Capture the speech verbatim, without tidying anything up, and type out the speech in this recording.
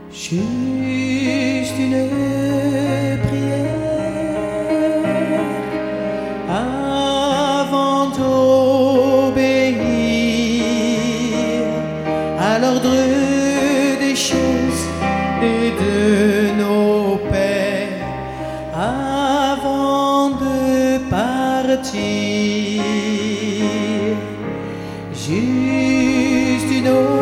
Juste une prière avant d'obéir à l'ordre des choses et de nos pères avant de partir. Juste une